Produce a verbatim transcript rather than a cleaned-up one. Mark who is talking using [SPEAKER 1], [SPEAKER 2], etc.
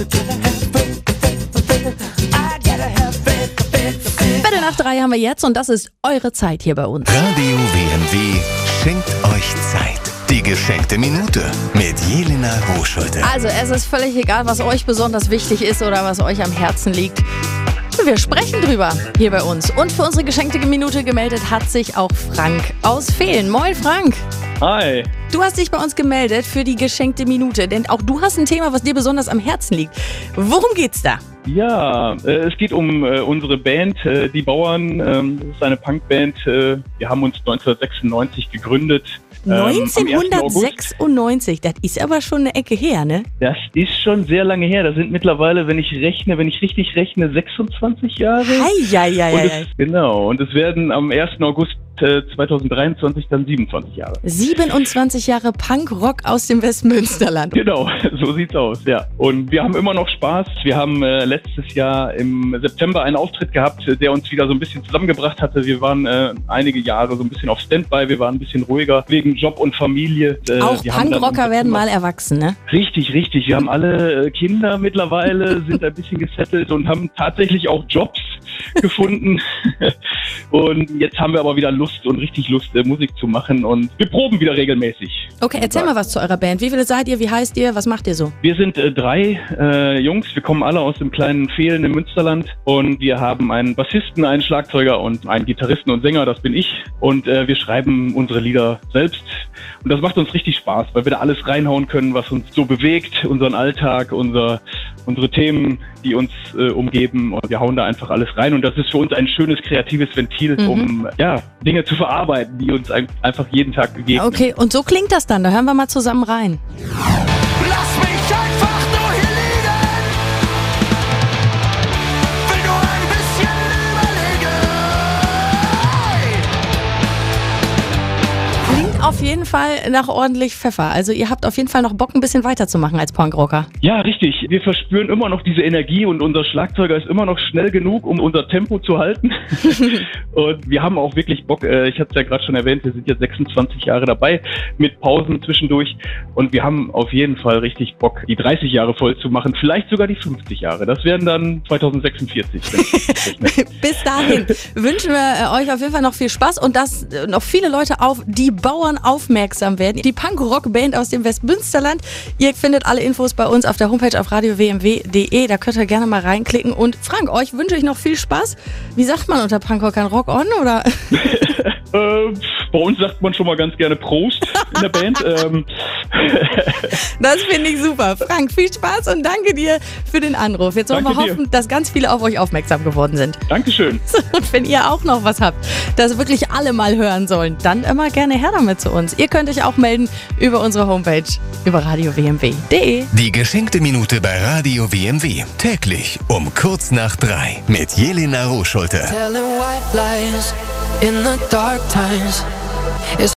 [SPEAKER 1] Viertel nach drei haben wir jetzt und das ist eure Zeit hier bei uns.
[SPEAKER 2] Radio W M W schenkt euch Zeit. Die geschenkte Minute mit Jelena Rohschulte.
[SPEAKER 1] Also es ist völlig egal, was euch besonders wichtig ist oder was euch am Herzen liegt. Wir sprechen drüber hier bei uns. Und für unsere geschenkte Minute gemeldet hat sich auch Frank aus Vehlen. Moin Frank.
[SPEAKER 3] Hi.
[SPEAKER 1] Du hast dich bei uns gemeldet für die geschenkte Minute, denn auch du hast ein Thema, was dir besonders am Herzen liegt. Worum geht's da?
[SPEAKER 3] Ja, äh, es geht um äh, unsere Band, äh, Die Bauern. Ähm, das ist eine Punkband. Äh, wir haben uns neunzehnhundertsechsundneunzig gegründet. Ähm,
[SPEAKER 1] neunzehnhundertsechsundneunzig, das ist aber schon eine Ecke her, ne?
[SPEAKER 3] Das ist schon sehr lange her. Das sind mittlerweile, wenn ich rechne, wenn ich richtig rechne, sechsundzwanzig Jahre.
[SPEAKER 1] Heieieiei.
[SPEAKER 3] Und es, genau, und es werden am ersten August zweitausenddreiundzwanzig dann siebenundzwanzig Jahre.
[SPEAKER 1] siebenundzwanzig Jahre Punkrock aus dem Westmünsterland.
[SPEAKER 3] Genau, so sieht's aus, ja. Und wir haben immer noch Spaß. Wir haben äh, letztes Jahr im September einen Auftritt gehabt, der uns wieder so ein bisschen zusammengebracht hatte. Wir waren äh, einige Jahre so ein bisschen auf Standby, wir waren ein bisschen ruhiger wegen Job und Familie. Äh,
[SPEAKER 1] Auch Punkrocker werden mal erwachsen, ne?
[SPEAKER 3] Richtig, richtig. Wir haben alle äh, Kinder mittlerweile, sind ein bisschen gesettelt und haben tatsächlich auch Jobs gefunden. Und jetzt haben wir aber wieder Lust und richtig Lust, äh, Musik zu machen und wir proben wieder regelmäßig.
[SPEAKER 1] Okay, erzähl mal was zu eurer Band. Wie viele seid ihr? Wie heißt ihr? Was macht ihr so?
[SPEAKER 3] Wir sind äh, drei äh, Jungs. Wir kommen alle aus dem kleinen Vehlen im Münsterland und wir haben einen Bassisten, einen Schlagzeuger und einen Gitarristen und Sänger, das bin ich. Und äh, wir schreiben unsere Lieder selbst und das macht uns richtig Spaß, weil wir da alles reinhauen können, was uns so bewegt, unseren Alltag, unser, unsere Themen, die uns äh, umgeben und wir hauen da einfach alles rein und das ist für uns ein schönes kreatives Ventil, mhm. um ja, Dinge zu verarbeiten, die uns ein, einfach jeden Tag begegnen.
[SPEAKER 1] Okay, und so klingt das dann. Da hören wir mal zusammen rein.
[SPEAKER 4] Lass mich einfach nur hier liegen, will nur ein bisschen überlegen.
[SPEAKER 1] Klingt auf jeden Fall nach ordentlich Pfeffer. Also ihr habt auf jeden Fall noch Bock, ein bisschen weiterzumachen als Punkrocker.
[SPEAKER 3] Ja, richtig. Wir verspüren immer noch diese Energie und unser Schlagzeuger ist immer noch schnell genug, um unser Tempo zu halten. Und wir haben auch wirklich Bock. Ich hatte es ja gerade schon erwähnt, wir sind jetzt sechsundzwanzig Jahre dabei mit Pausen zwischendurch. Und wir haben auf jeden Fall richtig Bock, die dreißig Jahre voll zu machen. Vielleicht sogar die fünfzig Jahre. Das wären dann zweitausendsechsundvierzig.
[SPEAKER 1] Bis dahin wünschen wir euch auf jeden Fall noch viel Spaß und dass noch viele Leute auf Die Bauern aufmerksam werden. Die Punk-Rock-Band aus dem Westmünsterland. Ihr findet alle Infos bei uns auf der Homepage auf radio w m w punkt d e. Da könnt ihr gerne mal reinklicken. Und Frank, euch wünsche ich noch viel Spaß. Wie sagt man unter Punkrockern? Rock on oder?
[SPEAKER 3] äh, bei uns sagt man schon mal ganz gerne Prost in der Band. ähm.
[SPEAKER 1] Das finde ich super. Frank, viel Spaß und danke dir für den Anruf. Jetzt wollen wir hoffen, dass ganz viele auf euch aufmerksam geworden sind.
[SPEAKER 3] Dankeschön.
[SPEAKER 1] Und wenn ihr auch noch was habt, das wirklich alle mal hören sollen, dann immer gerne her damit zu uns. Ihr könnt euch auch melden über unsere Homepage, über radio w m w punkt d e.
[SPEAKER 2] Die geschenkte Minute bei Radio W M W. Täglich um kurz nach drei mit Jelena Rohschulte.
[SPEAKER 4] Telling white lies in the dark times.